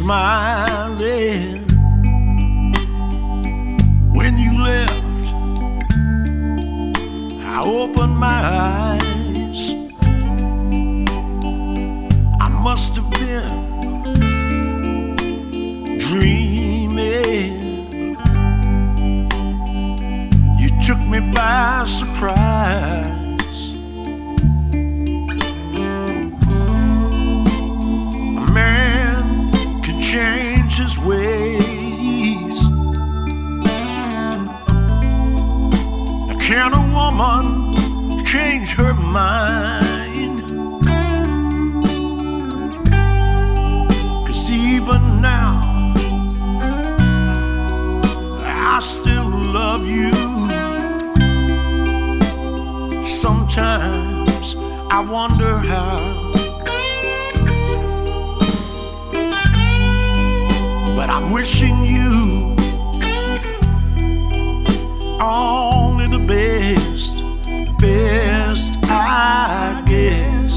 smiling when you left. I opened my eyes. I must have been dreaming. You took me by surprise. A man can change his ways. Now, can a woman change her mind? 'Cause even now I still love you. Sometimes I wonder how, but I'm wishing you only the best, I guess.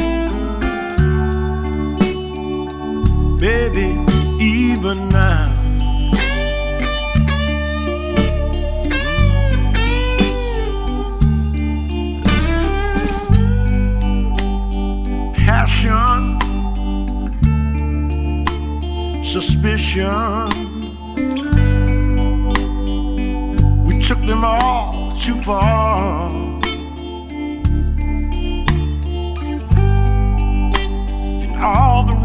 Baby, even now passion, suspicion, we took them all too far. And all the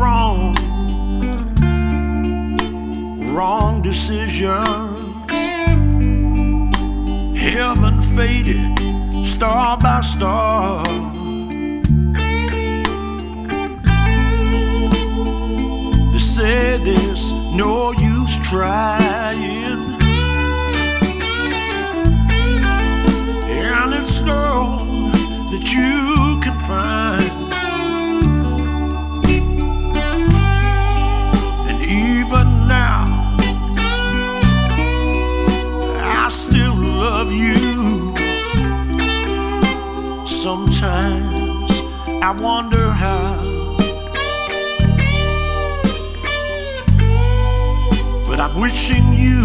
wrong decisions, heaven faded star by star. Said there's no use trying, and it's known that you can find. And even now I still love you. Sometimes I wonder how, but I'm wishing you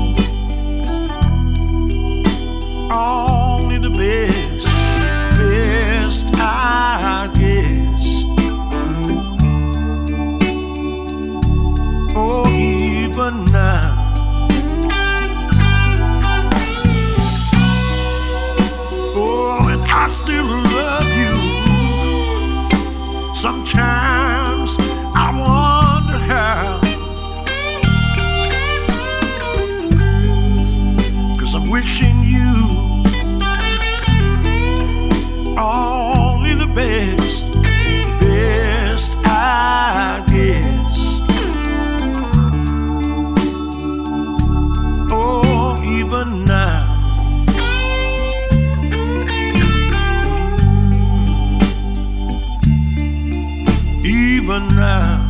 only the best, I guess. Oh, even now oh, and I still love you. Sometimes I wonder how, I'm wishing you only the best, I guess. Oh, even now even now